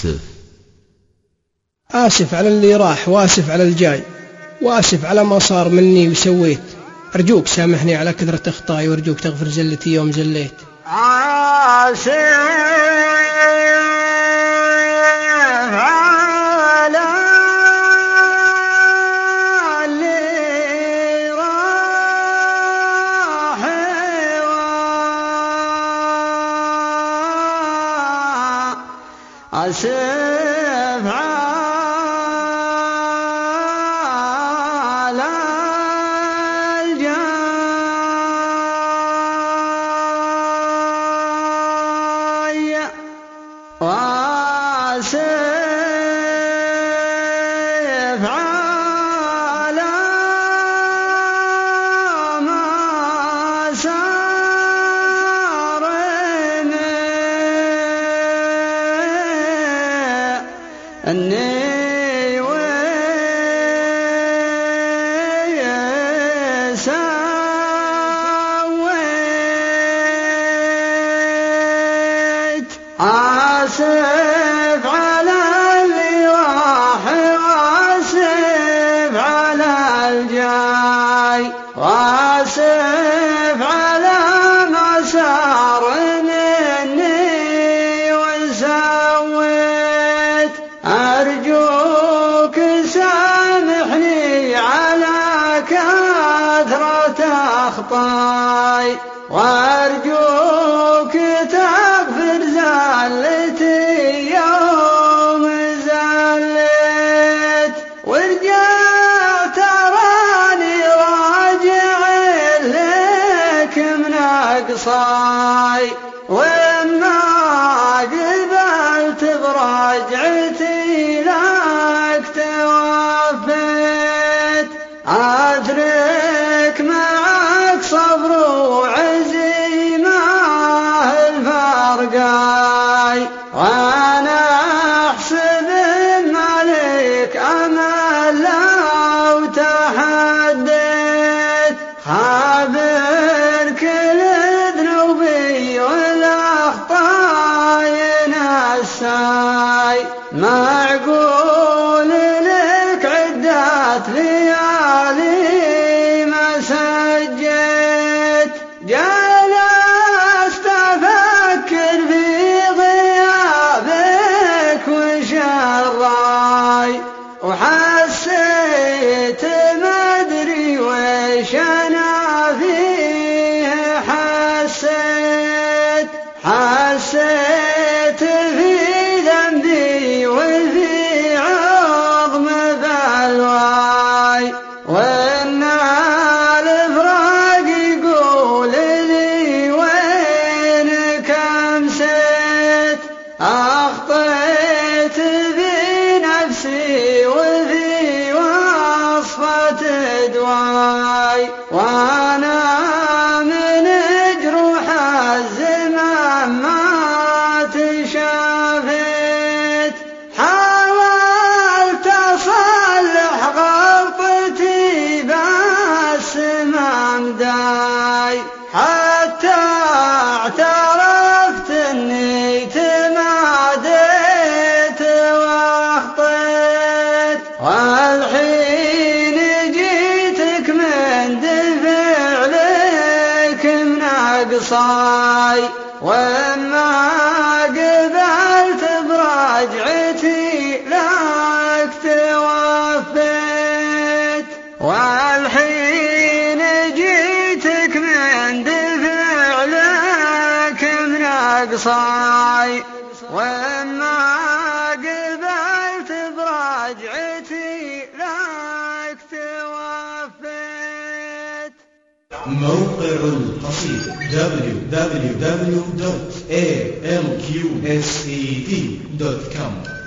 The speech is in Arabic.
آسف على اللي راح وآسف على الجاي، وآسف على ما صار مني وسويت. أرجوك سامحني على كثرة أخطائي، وأرجوك تغفر زلتي يوم زليت. آسف على اللي راح آسف على الجاي، وآسف على ما صار أني وسويت. آسف على اللي راح وآسف على الجاي، وآسف على ما صار مني وسويت. أرجوك سامحني على كثرة أخطائي، وأرجوك تغفر زلتي يوم زليت. ورجعت تراني راجع لك من أقصاي، وما قبلت برجعتي لك توفيت. أترك معك صبر وعزيمة الفرقاي، وأنا أحسب الملك أمل لو تحديت. خابر كل ذنوبي والأخطاء نساي، معقول لك عدة ليالي ما سجيت. جلست أفكر في غيابك وشراي، وحسيت ما أدري وش أنا فيه. حسيت في ذنبي وفي عظم بلواي، وإن الفراق يقول لي وينك أمسيت. أخطيت في نفسي وفي وصفة دواي، وأنا من جروح الزمان ما تشافيت. حاولت أصلح غلطتي بس ما مداي، حتى اعترفت اني تماديت واخطيت. والحين جيتك من دفع لك من أقصاي، وما قبلت برجعتي لك توفيت. والحين جيتك من دفع لك من أقصاي، وما قبلت برجعتي لك توفيت. موقع القصيدة www.alqsed.com